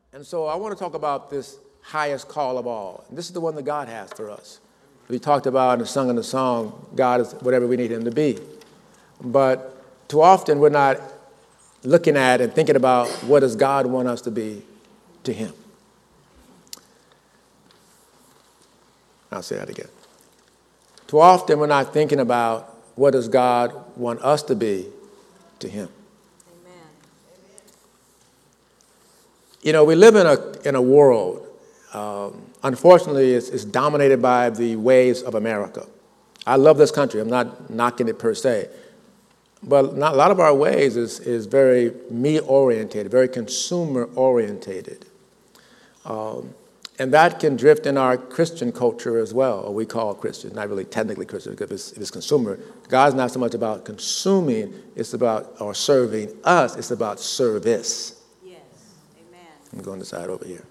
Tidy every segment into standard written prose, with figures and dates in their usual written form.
And so I want to talk about this highest call of all. And this is the one that God has for us. We talked about and sung in the song, God is whatever we need him to be. But too often we're not looking at and thinking about what does God want us to be to him. I'll say that again. Too often we're not thinking about what does God want us to be to him. Amen. You know, we live in a world, unfortunately, it's dominated by the ways of America. I love this country. I'm not knocking it per se. But a lot of our ways is very me-orientated, very consumer-orientated. And that can drift in our Christian culture as well, or we call Christian, not really technically Christian, because it's consumer. God's not so much about consuming, it's about, or serving us, it's about service. Yes, amen. I'm going this side over here.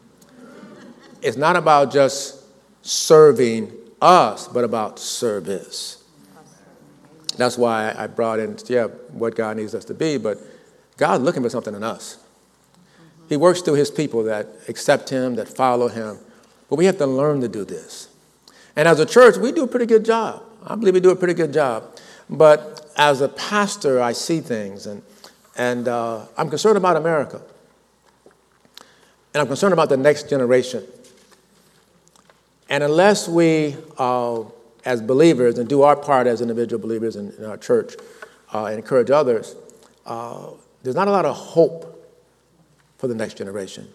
It's not about just serving us, but about service. That's why I brought in, what God needs us to be, but God's looking for something in us. He works through his people that accept him, that follow him. But we have to learn to do this. And as a church, we do a pretty good job. I believe we do a pretty good job. But as a pastor, I see things, and I'm concerned about America. And I'm concerned about the next generation. And unless we, as believers, and do our part as individual believers in our church, and encourage others, there's not a lot of hope for the next generation.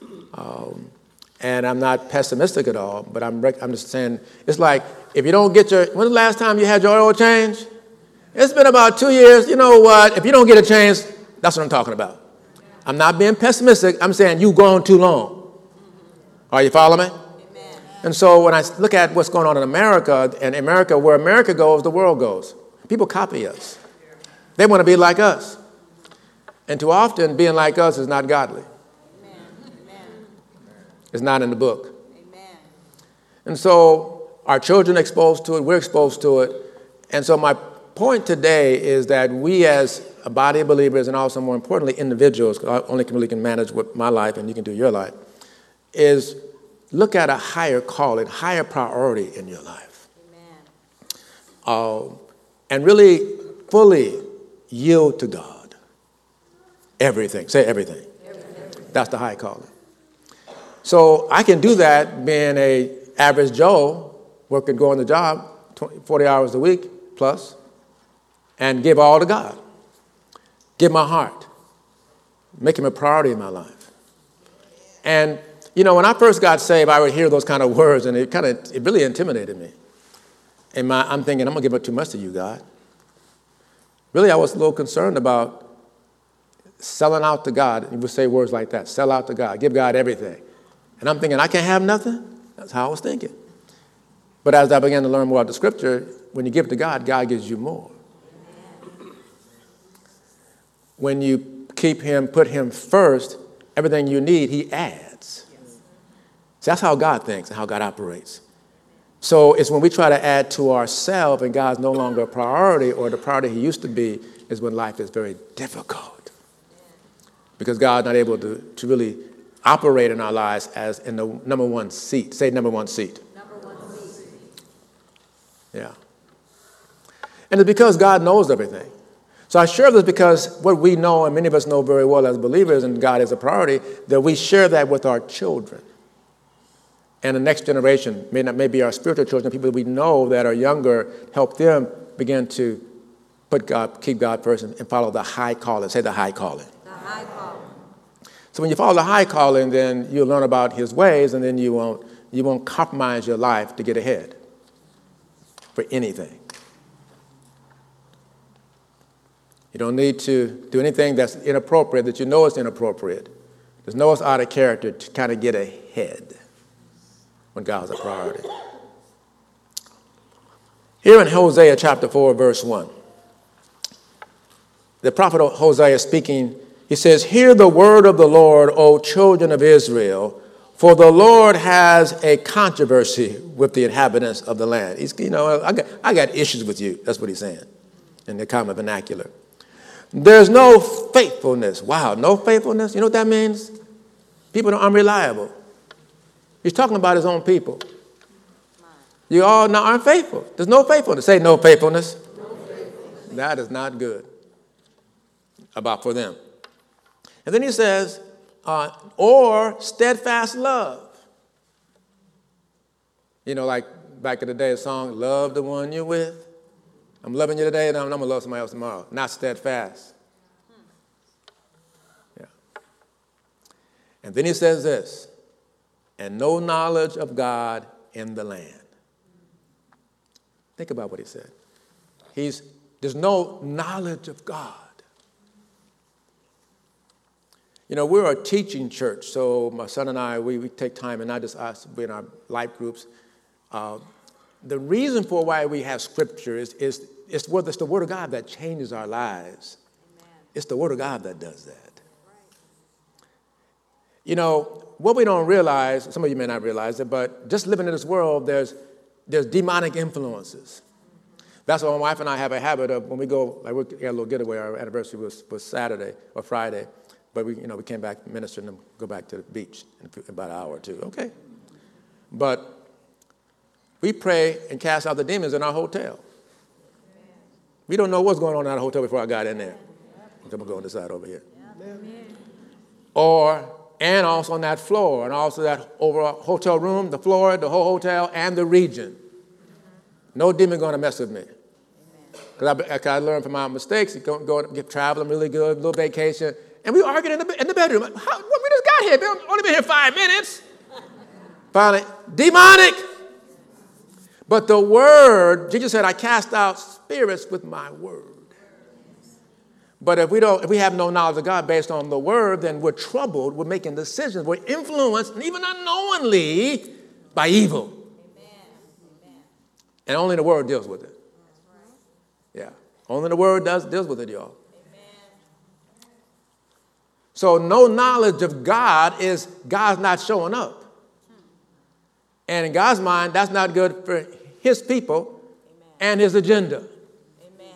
And I'm not pessimistic at all, but I'm just saying, it's like, if you don't get when's the last time you had your oil change? It's been about 2 years. You know what? If you don't get a change, that's what I'm talking about. I'm not being pessimistic. I'm saying you've gone too long. Are you following me? Amen. And so when I look at what's going on in America, and America, where America goes, the world goes. People copy us. They want to be like us. And too often, being like us is not godly. Amen. Amen. It's not in the book. Amen. And so our children are exposed to it. We're exposed to it. And so my point today is that we as a body of believers, and also more importantly, individuals, because I only really can manage my life and you can do your life, is look at a higher calling, higher priority in your life. Amen. And really fully yield to God. Everything. Say everything. Everything. That's the high calling. So I can do that being an average Joe, working, going to the job, 40 hours a week plus, and give all to God. Give my heart. Make him a priority in my life. And, you know, when I first got saved, I would hear those kind of words, and it really intimidated me. And I'm thinking, I'm going to give up too much to you, God. Really, I was a little concerned about selling out to God. You would say words like that, sell out to God, give God everything. And I'm thinking, I can't have nothing? That's how I was thinking. But as I began to learn more about the scripture, when you give to God, God gives you more. When you keep him, put him first, everything you need, he adds. So that's how God thinks and how God operates. So it's when we try to add to ourselves and God's no longer a priority, or the priority he used to be, is when life is very difficult. Because God's not able to really operate in our lives as in the number one seat. Say number one seat. Number one seat. Yeah. And it's because God knows everything. So I share this because what we know, and many of us know very well as believers, and God is a priority, that we share that with our children. And the next generation, maybe our spiritual children, people we know that are younger, help them begin to keep God first and follow the high calling. Say the high calling. The high calling. So when you follow the high calling, then you'll learn about his ways, and then you won't compromise your life to get ahead for anything. You don't need to do anything that's inappropriate, that you know is inappropriate. There's no it's out of character to kind of get ahead when God's a priority. Here in Hosea chapter 4, verse 1, the prophet Hosea speaking, he says, "Hear the word of the Lord, O children of Israel, for the Lord has a controversy with the inhabitants of the land." I got issues with you. That's what he's saying in the common vernacular. There's no faithfulness. Wow, no faithfulness? You know what that means? People are unreliable. He's talking about his own people. You all now aren't faithful. There's no faithfulness. Say no faithfulness. No faithfulness. That is not good about for them. And then he says, or steadfast love. You know, like back in the day, a song, love the one you're with. I'm loving you today, and I'm going to love somebody else tomorrow. Not steadfast. Yeah. And then he says this, and no knowledge of God in the land. Think about what he said. There's no knowledge of God. You know, we're a teaching church, so my son and I, we take time, and not just us, we're in our life groups. The reason for why we have Scripture is it's the Word of God that changes our lives. Amen. It's the Word of God that does that. Right. You know, what we don't realize, some of you may not realize it, but just living in this world, there's demonic influences. That's why my wife and I have a habit of when we go, like we had a little getaway, our anniversary was Saturday or Friday, but we came back, ministered, and go back to the beach in about an hour or two. Okay. But we pray and cast out the demons in our hotel. We don't know what's going on in our hotel before I got in there. I'm going to go on this side over here. And also on that floor, and also that overall hotel room, the floor, the whole hotel, and the region. No demon going to mess with me. Because I learned from my mistakes, go get traveling really good, little vacation, and we argued in the bedroom. We just got here. We've only been here 5 minutes. Finally, demonic. But the word, Jesus said, I cast out spirits with my word. But if we have no knowledge of God based on the word, then we're troubled. We're making decisions. We're influenced, and even unknowingly, by evil. Amen. And only the word deals with it. Yeah. Only the word deals with it, y'all. Amen. So no knowledge of God is God's not showing up. And in God's mind, that's not good for his people and his agenda. Amen.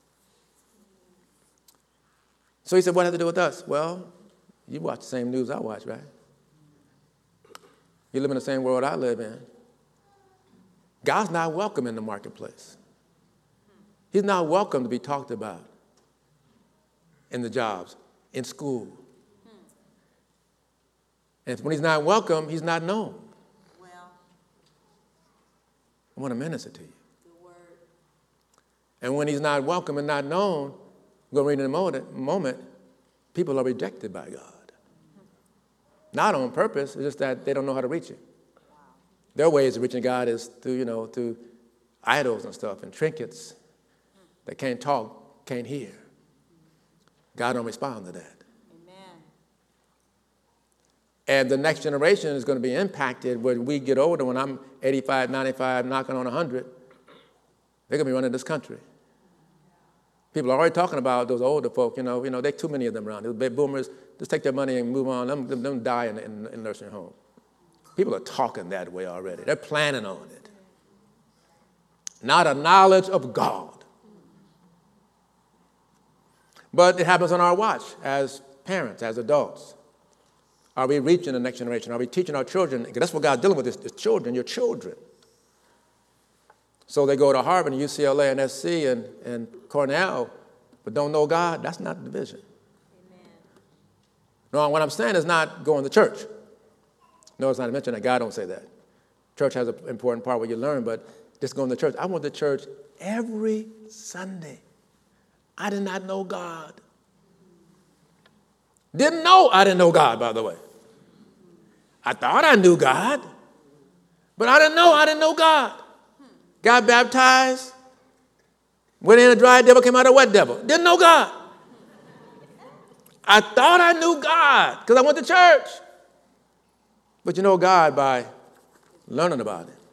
So he said, what does it have to do with us? Well, you watch the same news I watch, right? You live in the same world I live in. God's not welcome in the marketplace. He's not welcome to be talked about in the jobs, in school. And when he's not welcome, he's not known. I want to minister to you. And when he's not welcome and not known, we're going to read in a moment, people are rejected by God. Not on purpose, it's just that they don't know how to reach him. Their ways of reaching God is through idols and stuff and trinkets that can't talk, can't hear. God don't respond to that. And the next generation is going to be impacted when we get older. When I'm 85, 95, knocking on 100, they're going to be running this country. People are already talking about those older folk. There are too many of them around. Those baby boomers, just take their money and move on. Them die in nursing home. People are talking that way already. They're planning on it. Not a knowledge of God. But it happens on our watch as parents, as adults. Are we reaching the next generation? Are we teaching our children? Because that's what God's dealing with, is children, your children. So they go to Harvard and UCLA and SC and Cornell, but don't know God. That's not the vision. Amen. No, what I'm saying is not going to church. No, it's not mentioned that. God don't say that. Church has an important part where you learn, but just going to church. I went to church every Sunday. I did not know God. Didn't know I didn't know God, by the way. I thought I knew God, but I didn't know God. Got baptized, went in a dry devil, came out a wet devil. Didn't know God. I thought I knew God because I went to church. But you know God by learning about it.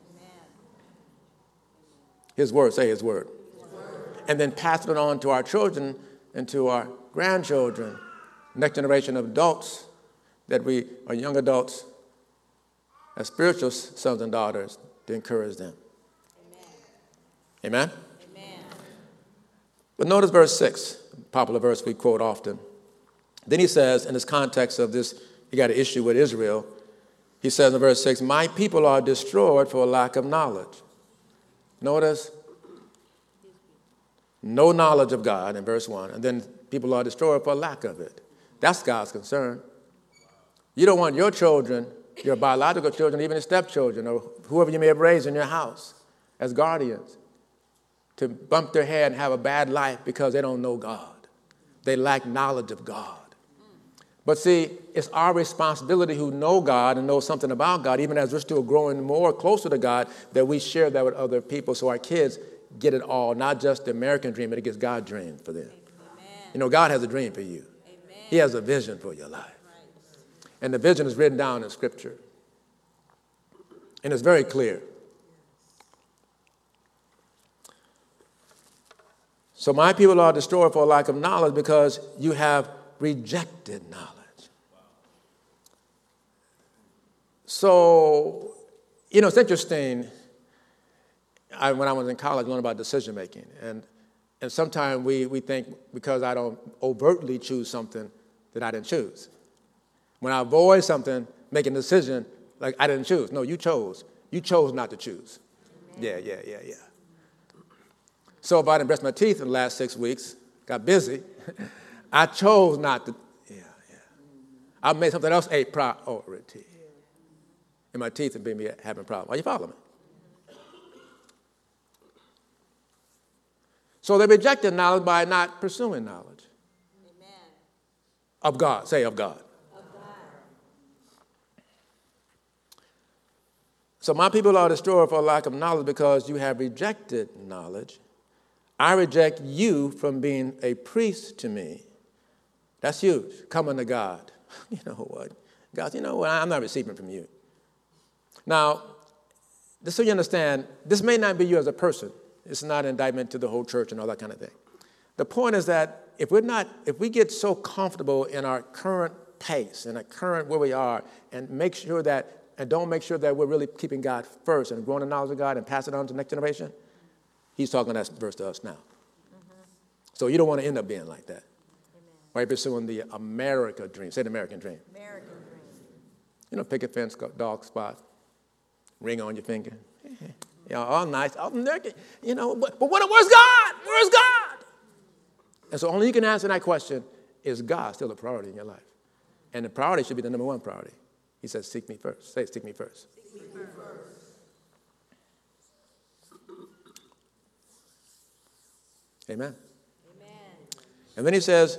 His word, say his word. And then passing it on to our children and to our grandchildren. Next generation of adults that we are young adults as spiritual sons and daughters to encourage them. Amen? Amen? But notice verse 6, popular verse we quote often. Then he says, in this context of this he got an issue with Israel. He says in verse 6, my people are destroyed for a lack of knowledge. Notice, no knowledge of God in verse 1. And then people are destroyed for a lack of it. That's God's concern. You don't want your children, your biological children, even your stepchildren, or whoever you may have raised in your house as guardians, to bump their head and have a bad life because they don't know God. They lack knowledge of God. But see, it's our responsibility who know God and know something about God, even as we're still growing more closer to God, that we share that with other people so our kids get it all, not just the American dream, but it gets God's dream for them. Amen. You know, God has a dream for you. Amen. He has a vision for your life. Right. And the vision is written down in Scripture. And it's very clear. So my people are destroyed for a lack of knowledge because you have rejected knowledge. So, you know, it's interesting. When I was in college, I learned about decision making. And sometimes we think because I don't overtly choose something that I didn't choose. When I avoid something, make a decision, like I didn't choose. No, you chose. You chose not to choose. Amen. Yeah. So if I didn't brush my teeth in the last 6 weeks, got busy, I chose not to. Yeah. I made something else a priority. And my teeth have been having problems. Are you following me? So they rejected knowledge by not pursuing knowledge. Amen. Of God. Say of God. Of God. So my people are destroyed for lack of knowledge because you have rejected knowledge. I reject you from being a priest to me. That's huge. Coming to God. You know what? God, you know what? I'm not receiving from you. Now, just so you understand, this may not be you as a person. It's not an indictment to the whole church and all that kind of thing. The point is that if we get so comfortable in our current pace and our current where we are, and don't make sure that we're really keeping God first and growing the knowledge of God and passing it on to the next generation, he's talking that verse to us now. Mm-hmm. So you don't want to end up being like that. Amen. Right, pursuing the America dream. Say the American dream. American dream. You know, picket fence, dog spot. Ring on your finger. You know, all nice, all American. You know, but where's God? Where's God? And so only you can answer that question, is God still a priority in your life? And the priority should be the number one priority. He says, seek me first. Say, seek me first. Seek me first. Amen. Amen. And then he says,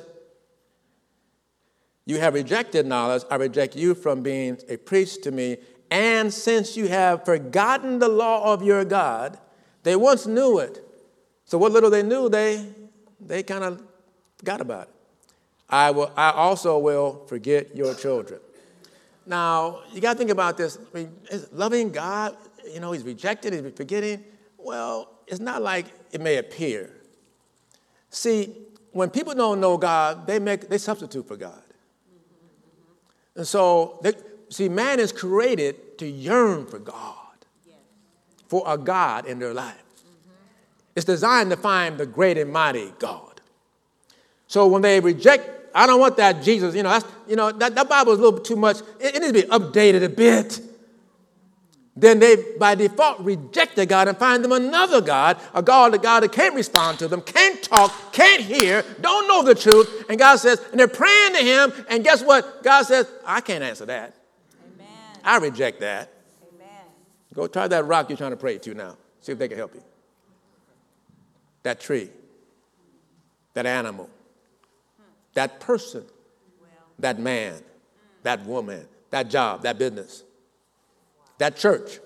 you have rejected knowledge. I reject you from being a priest to me. And since you have forgotten the law of your God, they once knew it. So what little they knew, they kind of forgot about it. I also will forget your children. Now, you got to think about this. I mean, is loving God, you know, he's rejected, he's forgetting. Well, it's not like it may appear. See, when people don't know God, they substitute for God. And so man is created to yearn for God, for a God in their life. It's designed to find the great and mighty God. So when they reject, I don't want that Jesus, that Bible is a little bit too much. It needs to be updated a bit. Then they, by default, rejected God and find them another God, a God that can't respond to them, can't talk, can't hear, don't know the truth. And God says, and they're praying to him, and guess what? God says, I can't answer that. Amen. I reject that. Amen. Go try that rock you're trying to pray to now. See if they can help you. That tree, that animal, that person, that man, that woman, that job, that business, that church.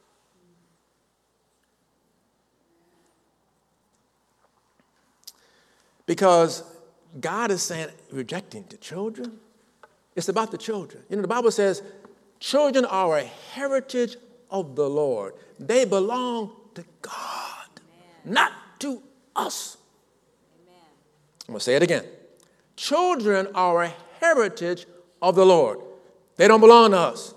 Because God is saying, rejecting the children. It's about the children. You know, the Bible says, children are a heritage of the Lord. They belong to God, not to us. Amen. I'm going to say it again. Children are a heritage of the Lord. They don't belong to us.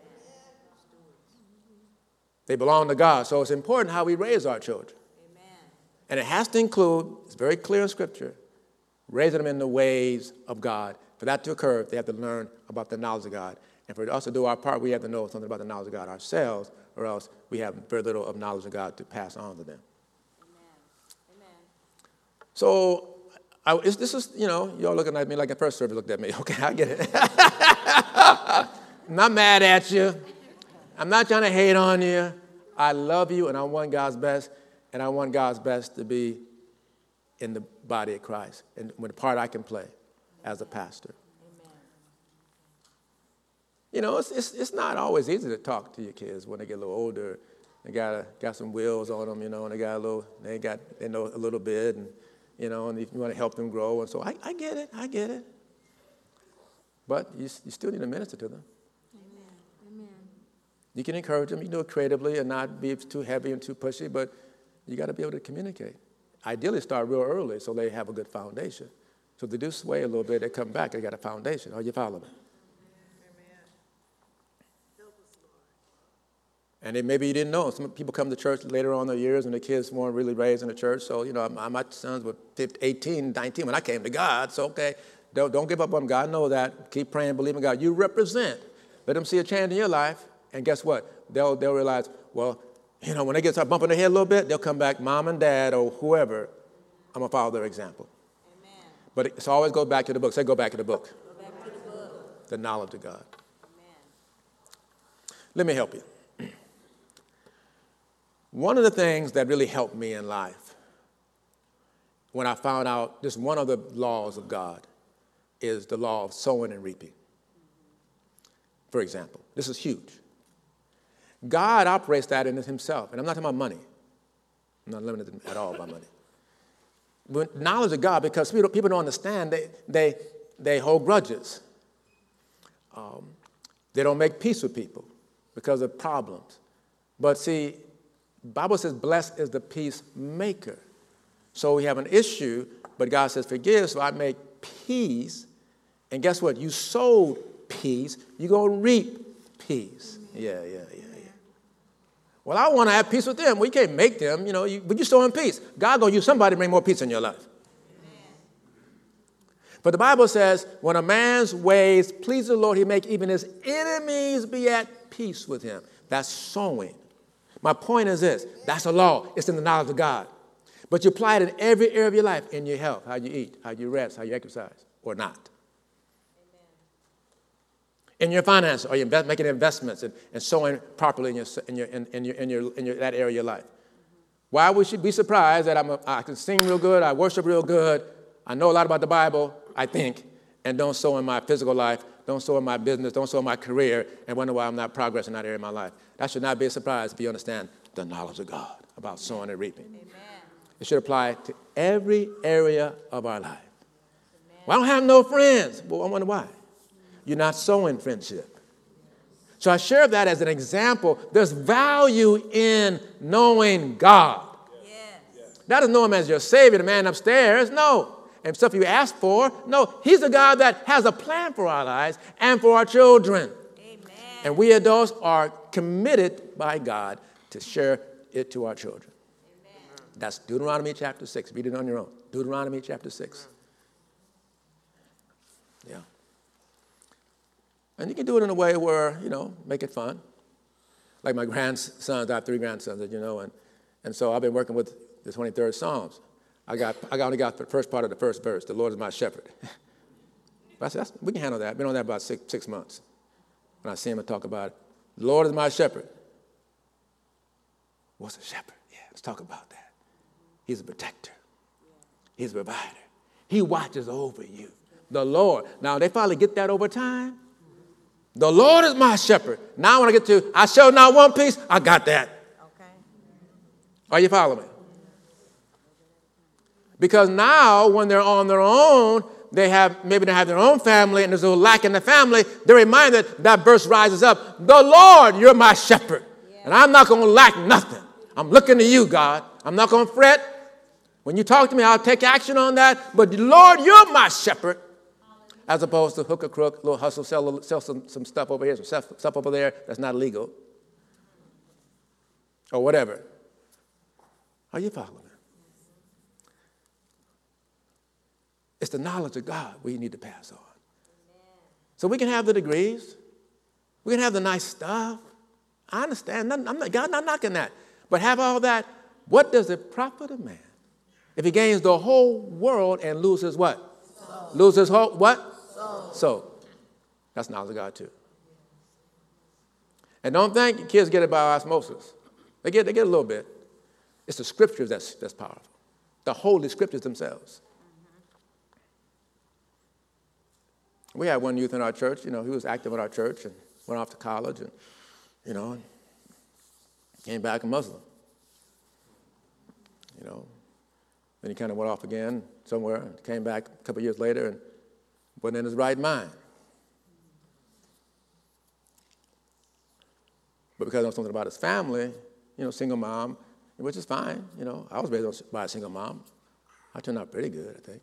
They belong to God. So it's important how we raise our children. Amen. And it has to include, it's very clear in Scripture, raising them in the ways of God, For that to occur, they have to learn about the knowledge of God. And for us to do our part, we have to know something about the knowledge of God ourselves, or else we have very little of knowledge of God to pass on to them. Amen. So this is, y'all looking at me like the first service looked at me. Okay, I get it. I'm not mad at you. I'm not trying to hate on you. I love you, and I want God's best, and I want God's best to be in the body of Christ, and with the part I can play as a pastor. Amen. It's not always easy to talk to your kids when they get a little older. They got some wheels on them, and they know a little bit, and you want to help them grow, and so I get it. But you still need to minister to them. Amen. You can encourage them. You can do it creatively and not be too heavy and too pushy, but you got to be able to communicate. Ideally, start real early so they have a good foundation. So if they do sway a little bit, they come back, they got a foundation. Are you following me? And then maybe you didn't know. Some people come to church later on in their years and the kids weren't really raised in the church. So, my sons were 18, 19 when I came to God. So, okay, don't give up on God. Know that. Keep praying, believe in God. You represent. Let them see a change in your life. And guess what? They'll realize, well, when they get start bumping their head a little bit, they'll come back, mom and dad or whoever, I'm going to follow their example. Amen. But it's always go back to the book. Say, go back to the book. Go back to the book. The knowledge of God. Amen. Let me help you. One of the things that really helped me in life when I found out just one of the laws of God is the law of sowing and reaping. For example, this is huge. God operates that in himself, and I'm not talking about money. I'm not limited at all by money. But knowledge of God, because people don't understand, they hold grudges. They don't make peace with people because of problems. But see, the Bible says, blessed is the peacemaker. So we have an issue, but God says, forgive, so I make peace. And guess what? You sowed peace, you're going to reap peace. Yeah. Well, I want to have peace with them. Well, you can't make them, but you're sowing peace. God going to use somebody to bring more peace in your life. Amen. But the Bible says, when a man's ways please the Lord, he make even his enemies be at peace with him. That's sowing. My point is this. That's a law. It's in the knowledge of God. But you apply it in every area of your life, in your health, how you eat, how you rest, how you exercise, or not. In your finances, are you making investments and sowing properly in that area of your life? Why would you be surprised that I can sing real good, I worship real good, I know a lot about the Bible, I think, and don't sow in my physical life, don't sow in my business, don't sow in my career, and wonder why I'm not progressing in that area of my life? That should not be a surprise if you understand the knowledge of God about sowing and reaping. Amen. It should apply to every area of our life. Amen. Well, I don't have no friends. Well, I wonder why. You're not sowing friendship. So I share that as an example. There's value in knowing God. Yes. Not as know him as your Savior, the man upstairs. No. And stuff you ask for. No. He's the God that has a plan for our lives and for our children. Amen. And we adults are committed by God to share it to our children. Amen. That's Deuteronomy chapter 6. Read it on your own. Deuteronomy chapter 6. Yeah. And you can do it in a way where, make it fun. Like my grandsons, I have 3 grandsons, and so I've been working with the 23rd Psalms. I only got the first part of the first verse, the Lord is my shepherd. But I said, we can handle that. I've been on that about six months. When I see him, I talk about it. The Lord is my shepherd. What's a shepherd? Yeah, let's talk about that. He's a protector. He's a provider. He watches over you. The Lord. Now, they finally get that over time. The Lord is my shepherd. Now when I get to, I shall not want peace, I got that. Okay. Are you following me? Because now when they're on their own, they have their own family and there's a lack in the family, they're reminded that verse rises up. The Lord, you're my shepherd. Yeah. And I'm not going to lack nothing. I'm looking to you, God. I'm not going to fret. When you talk to me, I'll take action on that. But Lord, you're my shepherd. As opposed to hook or crook, little hustle, sell some stuff over here, some stuff over there that's not legal. Or whatever. Are you following me? It's the knowledge of God we need to pass on. So we can have the degrees. We can have the nice stuff. I understand. God not knocking that. But have all that. What does it profit a man if he gains the whole world and loses what? Soul. Loses whole what? Soul. That's knowledge of God too. And don't think kids get it by osmosis. They get a little bit. It's the scriptures that's powerful. The holy scriptures themselves. We had one youth in our church, he was active in our church and went off to college and, came back a Muslim. Then he kind of went off again somewhere and came back a couple of years later and wasn't in his right mind. But because I know something about his family, single mom, which is fine. I was raised by a single mom. I turned out pretty good, I think.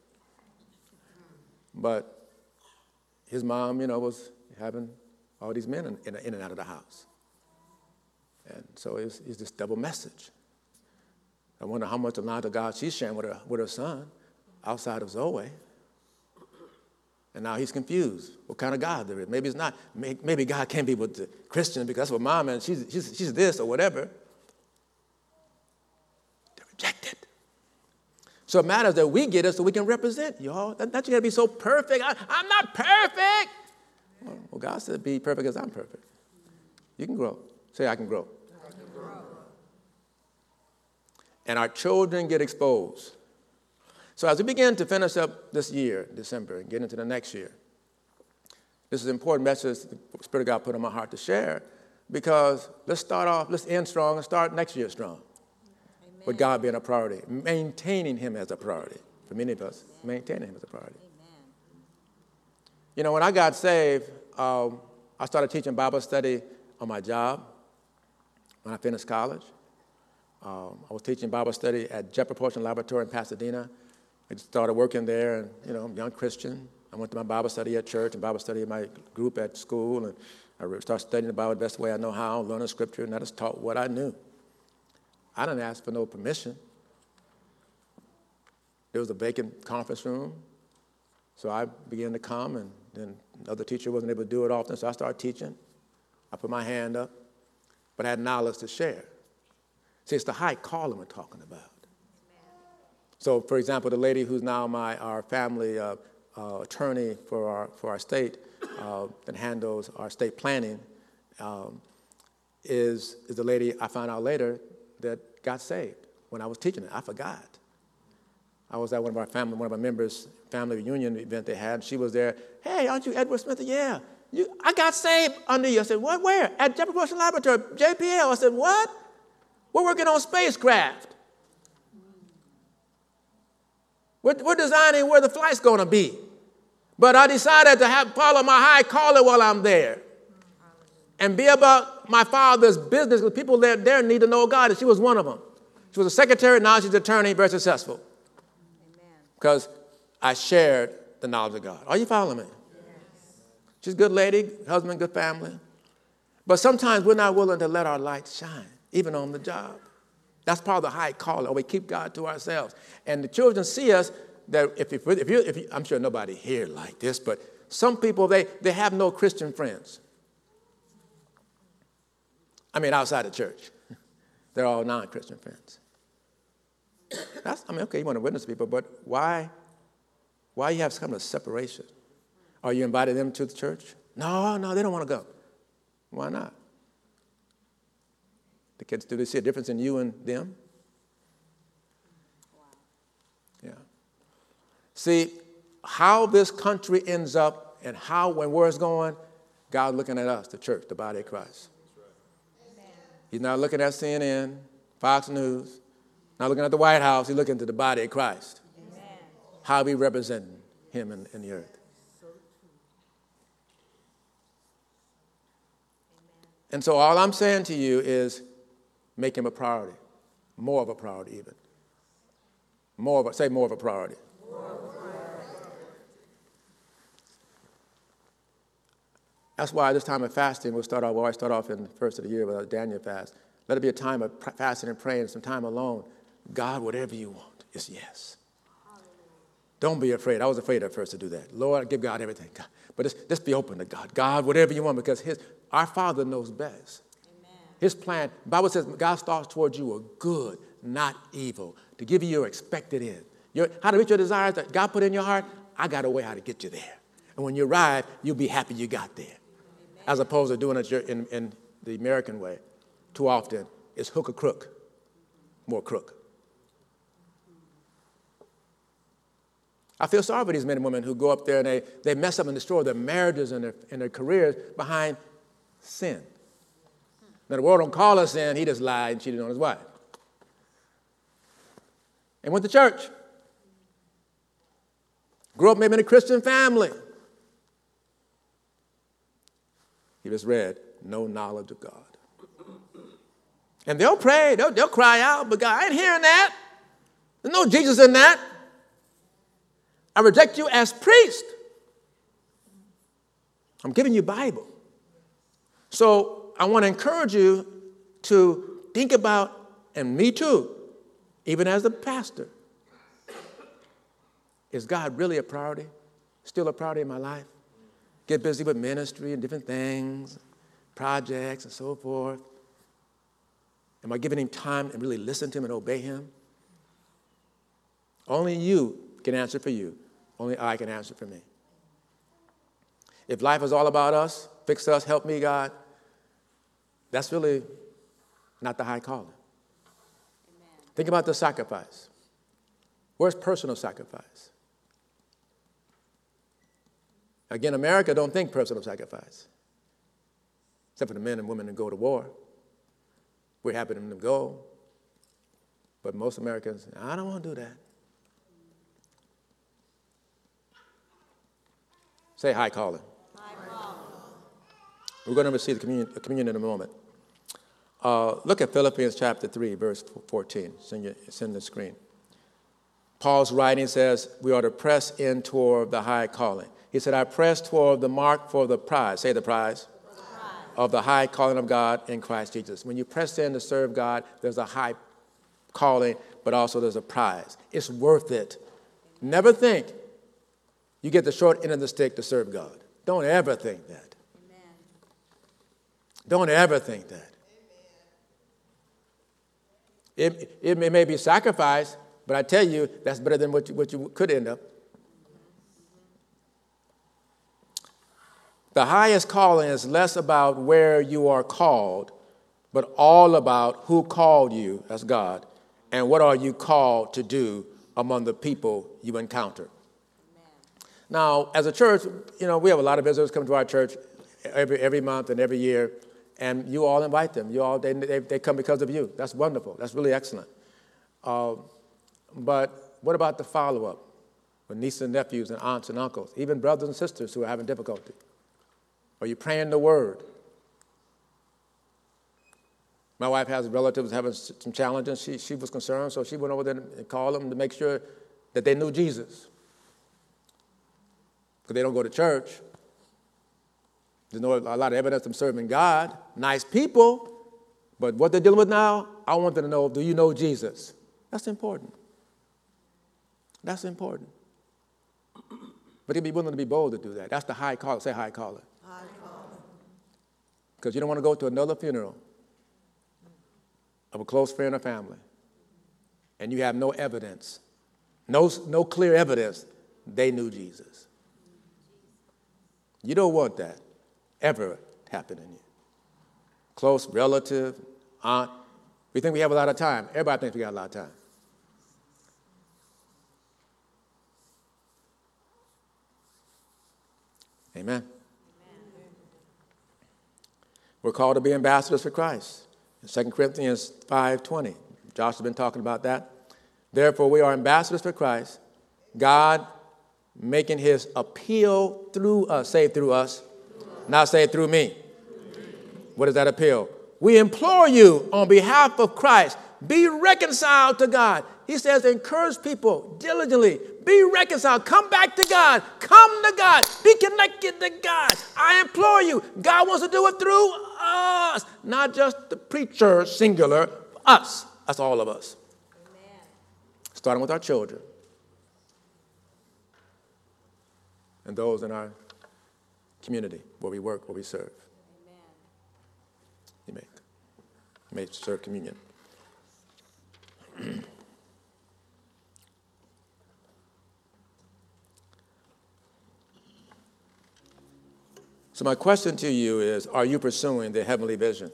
But his mom, was having all these men in and out of the house. And so it's this double message. I wonder how much of the knowledge of God she's sharing with her son outside of Zoe. And now he's confused what kind of God there is. Maybe it's not. Maybe God can't be with the Christian because that's what mom and she's this or whatever. They're rejected. So it matters that we get it so we can represent, y'all. Not you got to be so perfect. I'm not perfect. Well, God said be perfect as I'm perfect. You can grow. Say, I can grow. I can grow. And our children get exposed. So as we begin to finish up this year, December, and get into the next year, this is an important message the Spirit of God put on my heart to share, because let's end strong and start next year strong. Amen. With God being a priority, maintaining Him as a priority. For many of us, maintaining Him as a priority. Amen. When I got saved, I started teaching Bible study on my job when I finished college. I was teaching Bible study at Jet Propulsion Laboratory in Pasadena. I started working there, and, I'm a young Christian. I went to my Bible study at church and Bible study in my group at school, and I started studying the Bible the best way I know how, learning Scripture, and I just taught what I knew. I didn't ask for no permission. There was a vacant conference room, so I began to come, and then the other teacher wasn't able to do it often, so I started teaching. I put my hand up, but I had knowledge to share. See, it's the high calling we're talking about. So, for example, the lady who's now our family attorney for our state that handles our state planning is the lady I found out later that got saved when I was teaching it. I forgot. I was at one of our members' family reunion event they had. She was there. Hey, aren't you Edward Smith? Yeah. I got saved under you. I said, what? Where? At Jet Propulsion Laboratory, JPL. I said, what? We're working on spacecraft. We're designing where the flight's going to be. But I decided to follow my high calling while I'm there and be about my Father's business with people there need to know God, and she was one of them. She was a secretary, now she's an attorney, very successful. Because I shared the knowledge of God. Are you following me? Yes. She's a good lady, husband, good family. But sometimes we're not willing to let our light shine, even on the job. That's part of the high calling, or we keep God to ourselves. And the children see us that if you, I'm sure nobody here like this, but some people, they have no Christian friends. I mean, outside the church. They're all non-Christian friends. Okay, you want to witness to people, but why you have some kind of separation? Are you inviting them to the church? No, they don't want to go. Why not? The kids, do they see a difference in you and them? Yeah. See, how this country ends up and where it's going, God's looking at us, the church, the body of Christ. He's not looking at CNN, Fox News, not looking at the White House. He's looking to the body of Christ. Amen. How we represent Him in the earth. And so all I'm saying to you is make Him a priority, more of a priority even. More of a priority. More of a priority. That's why this time of fasting, we'll always start off in the first of the year with a Daniel fast. Let it be a time of fasting and praying, some time alone. God, whatever you want, is yes. Don't be afraid. I was afraid at first to do that. Lord, give God everything. God. But just be open to God. God, whatever you want, because our Father knows best. Amen. His plan, the Bible says God's thoughts towards you are good, not evil, to give you your expected end. How to reach your desires that God put in your heart, I got a way how to get you there. And when you arrive, you'll be happy you got there. Amen. As opposed to doing it in the American way. Too often, it's hook or crook. More crook. I feel sorry for these men and women who go up there and they mess up and destroy their marriages and their careers behind sin. Now, the world don't call us sin. He just lied and cheated on his wife. And went to church. Grew up maybe in a Christian family. He just read, no knowledge of God. And they'll pray, they'll cry out, but God, I ain't hearing that. There's no Jesus in that. I reject you as priest. I'm giving you Bible. So I want to encourage you to think about, and me too, even as a pastor, is God really a priority? Still a priority in my life? Get busy with ministry and different things, projects and so forth. Am I giving him time and really listen to him and obey him? Only you can answer for you. Only I can answer for me. If life is all about us, fix us, help me, God, that's really not the high calling. Amen. Think about the sacrifice. Where's personal sacrifice? Again, America don't think personal sacrifice. Except for the men and women that go to war. We're happy for them to go. But most Americans, I don't want to do that. Say high calling. High calling. We're going to receive the communion in a moment. Look at Philippians chapter 3, verse 14. It's in the screen. Paul's writing says, we are to press in toward the high calling. He said, I press toward the mark for the prize. Say the prize. Of the high calling of God in Christ Jesus. When you press in to serve God, there's a high calling, but also there's a prize. It's worth it. Never think you get the short end of the stick to serve God. Don't ever think that. Amen. Don't ever think that. It may be sacrifice, but I tell you, that's better than what you could end up. The highest calling is less about where you are called, but all about who called you, as God, and what are you called to do among the people you encounter. Amen. Now, as a church, we have a lot of visitors come to our church every month and every year, and you all invite them. They come because of you. That's wonderful. That's really excellent. But what about the follow-up with nieces and nephews and aunts and uncles, even brothers and sisters who are having difficulty? Are you praying the word? My wife has relatives having some challenges. She was concerned, so she went over there and called them to make sure that they knew Jesus. Because they don't go to church. There's a lot of evidence of them serving God. Nice people. But what they're dealing with now, I want them to know, do you know Jesus? That's important. That's important. But they'd be willing to be bold to do that. That's the high calling. Say high calling. Because you don't want to go to another funeral of a close friend or family, and you have no evidence, no clear evidence they knew Jesus. You don't want that ever happening to you. Close relative, aunt. We think we have a lot of time. Everybody thinks we got a lot of time. Amen. We're called to be ambassadors for Christ. In 2 Corinthians 5:20, Josh has been talking about that. Therefore, we are ambassadors for Christ, God making his appeal through us. Say through us. Now say through me. What is that appeal? We implore you on behalf of Christ, be reconciled to God. He says, encourage people diligently. Be reconciled. Come back to God. Come to God. Be connected to God. I implore you. God wants to do it through us. Not just the preacher, singular, us. That's all of us. Amen. Starting with our children. And those in our community, where we work, where we serve. You may serve communion. So my question to you is, are you pursuing the heavenly vision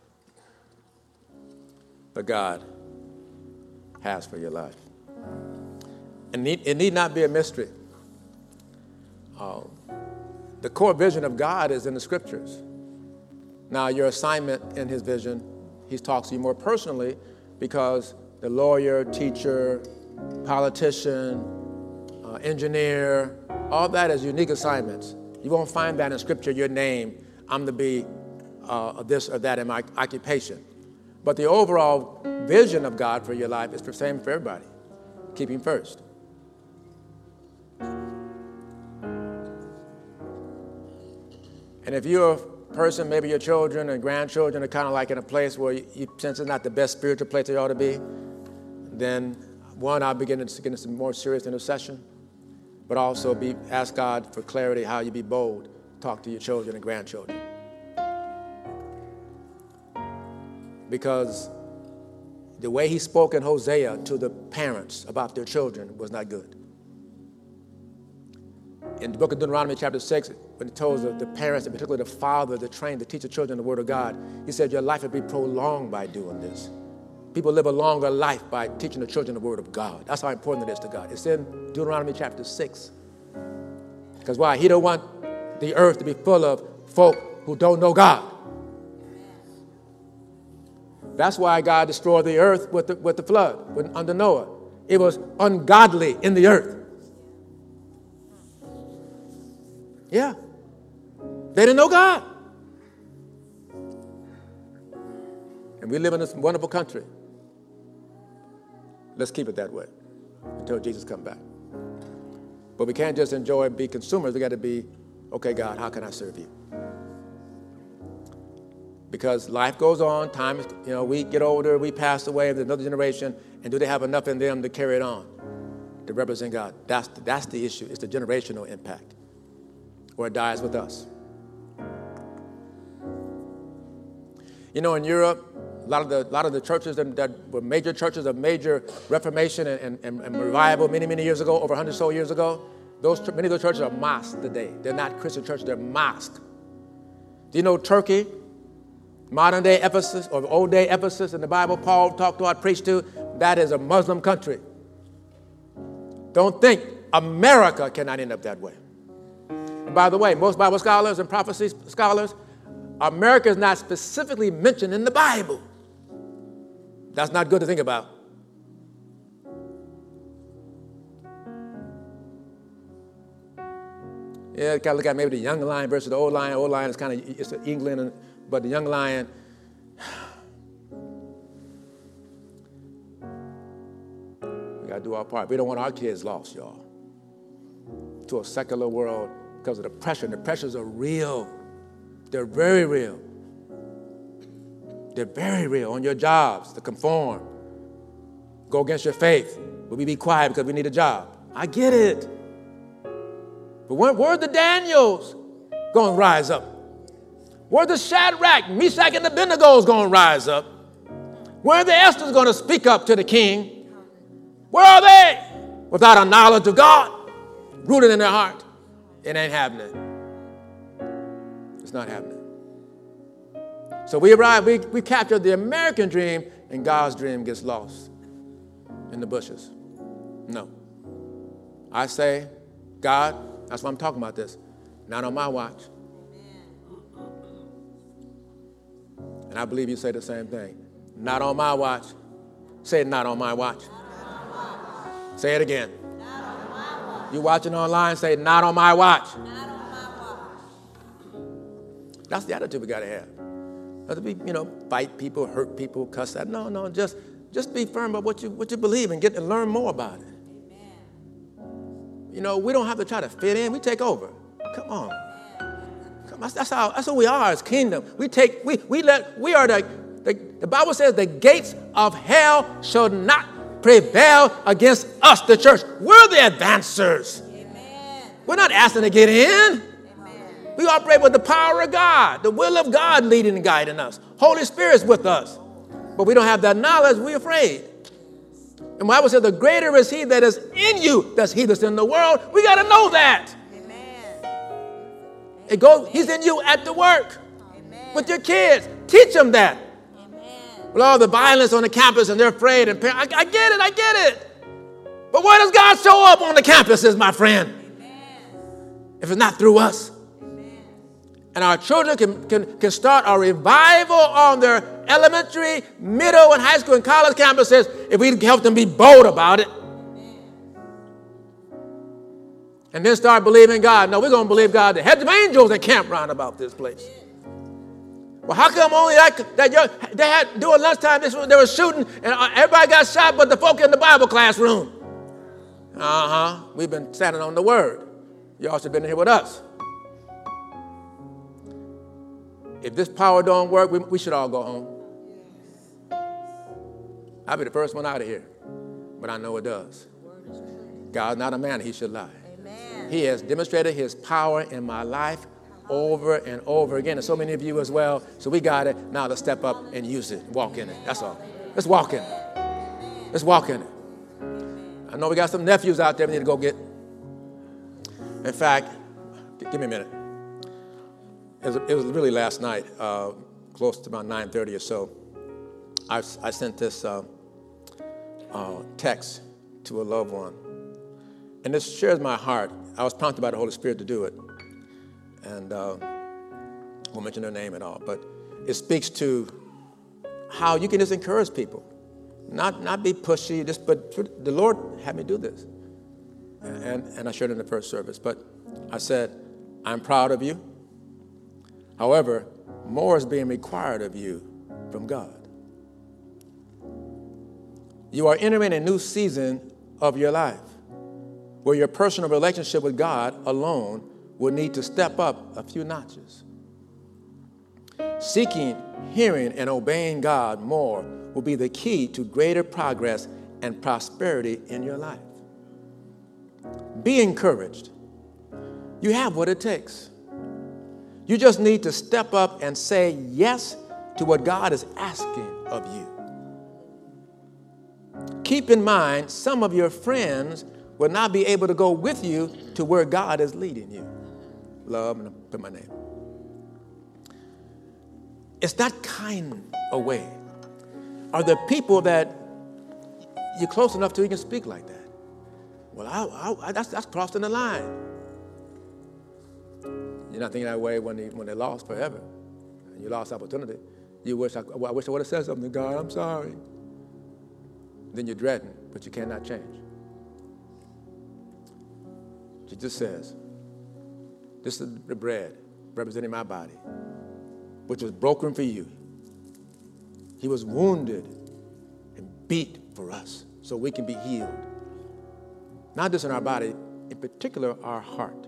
that God has for your life? And it need not be a mystery. The core vision of God is in the Scriptures. Now, your assignment in his vision, he talks to you more personally because the lawyer, teacher, politician, engineer, all that is unique assignments. You won't find that in Scripture, your name, I'm to be this or that in my occupation. But the overall vision of God for your life is the same for everybody. Keep him first. And if you're a person, maybe your children and grandchildren are kind of like in a place where you sense it's not the best spiritual place they ought to be, then one, I'll begin to get into some more serious intercession, but also ask God for clarity how you be bold, talk to your children and grandchildren. Because the way he spoke in Hosea to the parents about their children was not good. In the book of Deuteronomy chapter 6, when he tells the parents, and particularly the father, to train, to teach the children the word of God, he said your life would be prolonged by doing this. People live a longer life by teaching the children the word of God. That's how important it is to God. It's in Deuteronomy chapter 6. Because why? He don't want the earth to be full of folk who don't know God. That's why God destroyed the earth with the flood under Noah. It was ungodly in the earth. Yeah. They didn't know God. And we live in this wonderful country. Let's keep it that way until Jesus comes back. But we can't just enjoy and be consumers. We got to be, okay, God, how can I serve you? Because life goes on, time is, we get older, we pass away, there's another generation, and do they have enough in them to carry it on, to represent God? That's the issue. It's the generational impact. Or it dies with us. In Europe, a lot of the churches that were major churches of major Reformation and revival many years ago, over 100 so years ago, many of those churches are mosques today. They're not Christian churches, they're mosques. Do you know Turkey, modern day Ephesus, or old day Ephesus in the Bible Paul talked about, preached to, that is a Muslim country. Don't think America cannot end up that way. And by the way, most Bible scholars and prophecy scholars, America is not specifically mentioned in the Bible. That's not good to think about. Yeah, kind of look at maybe the young lion versus the old lion. Old lion is kind of, it's England, but the young lion, we got to do our part. We don't want our kids lost, y'all, to a secular world because of the pressure. And the pressures are real. They're very real. They're very real on your jobs, to conform, go against your faith. But we be quiet because we need a job. I get it. But where's the Daniels going to rise up? Where's the Shadrach, Meshach, and Abednego going to rise up? Where are the Esther's going to speak up to the king? Where are they? Without a knowledge of God, rooted in their heart. It ain't happening. It's not happening. So we arrive, we capture the American dream, and God's dream gets lost in the bushes. No. I say, God, that's why I'm talking about this. Not on my watch. And I believe you say the same thing. Not on my watch. Say it, not on my watch. Say it again. You watching online, say, not on my watch. Not on my watch. That's the attitude we got to have. Not to be, fight people, hurt people, cuss at. No, just be firm about what you believe and get and learn more about it. Amen. We don't have to try to fit in. We take over. Come on. That's who we are as kingdom. The Bible says the gates of hell shall not prevail against us, the church. We're the advancers. Amen. We're not asking to get in. Amen. We operate with the power of God, the will of God leading and guiding us. Holy Spirit's with us. But we don't have that knowledge, we're afraid. And the Bible says the greater is he that is in you than he that's in the world. We got to know that. He's in you at the work. With your kids. Teach them that. With all the violence on the campus and they're afraid. And I get it. But where does God show up on the campuses, my friend? If it's not through us. And our children can start a revival on their elementary, middle, and high school and college campuses if we help them be bold about it. And then start believing God. No, we're going to believe God. The heads of angels that camp round about this place. Well, how come only they had during lunchtime they were shooting and everybody got shot but the folk in the Bible classroom? We've been standing on the word. Y'all should have been here with us. If this power don't work, we should all go home. I'll be the first one out of here. But I know it does. God's not a man, he should lie. He has demonstrated his power in my life over and over again. And so many of you as well. So we got it. Now let's step up and use it. Walk in it. That's all. Let's walk in it. Let's walk in it. I know we got some nephews out there we need to go get. In fact, give me a minute. It was really last night, close to about 9:30 or so. I sent this text to a loved one. And this shares my heart. I was prompted by the Holy Spirit to do it. And I won't mention their name at all. But it speaks to how you can just encourage people. Not be pushy, but the Lord had me do this. And I shared it in the first service. But I said, I'm proud of you. However, more is being required of you from God. You are entering a new season of your life where your personal relationship with God alone will need to step up a few notches. Seeking, hearing, and obeying God more will be the key to greater progress and prosperity in your life. Be encouraged. You have what it takes. You just need to step up and say yes to what God is asking of you. Keep in mind, some of your friends will not be able to go with you to where God is leading you. Love, and I'll put my name. It's that kind of way. Are there people that you're close enough to you can speak like that? Well, that's crossing the line. You're not thinking that way when they lost forever. And you lost opportunity. You wish I wish I would have said something to God. I'm sorry. Then you're dreading, but you cannot change. Jesus says, this is the bread representing my body, which was broken for you. He was wounded and beat for us so we can be healed. Not just in our body, in particular our heart.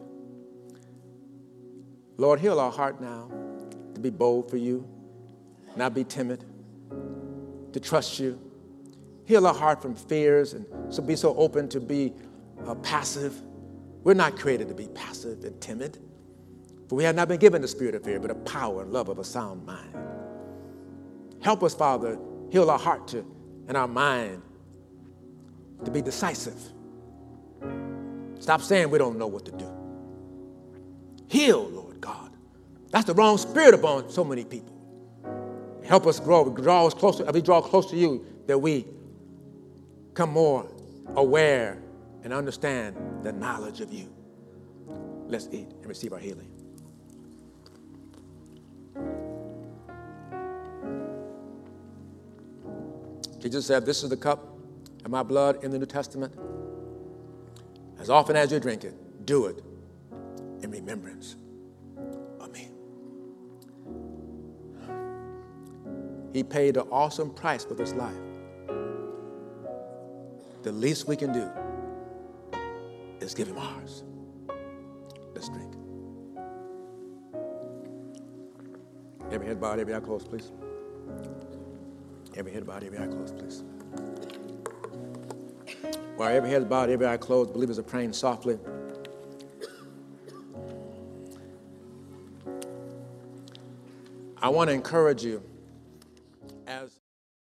Lord, heal our heart now to be bold for you, not be timid, to trust you. Heal our heart from fears and so be so open to be passive. We're not created to be passive and timid. For we have not been given the spirit of fear, but of power and love of a sound mind. Help us, Father, heal our heart and our mind to be decisive. Stop saying we don't know what to do. Heal, Lord God. That's the wrong spirit upon so many people. Help us draw us closer. As we draw close to you, that we come more aware and understand the knowledge of you. Let's eat and receive our healing. Jesus said, this is the cup of my blood in the New Testament. As often as you drink it, do it in remembrance of me. He paid an awesome price for this life. The least we can do is give him ours. Let's drink. Every head bowed, every eye closed, please. Every head bowed, every eye closed, please. While every head is bowed, every eye closed, believers are praying softly. I want to encourage you as